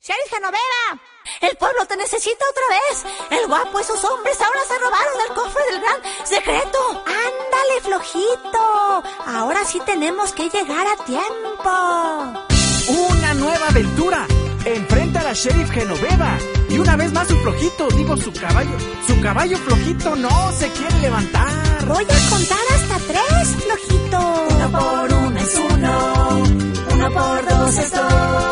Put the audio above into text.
¡Sheriff Genoveva! ¡El pueblo te necesita otra vez! ¡El guapo y sus hombres ahora se robaron el cofre del gran secreto! ¡Ándale, flojito! Ahora sí tenemos que llegar a tiempo. ¡Una nueva aventura! Enfrenta a la Sheriff Genoveva. Y una vez más su flojito, su caballo flojito no se quiere levantar. Voy a contar hasta 3, flojito. 1 por 1 es 1, 1 por 2 es 2.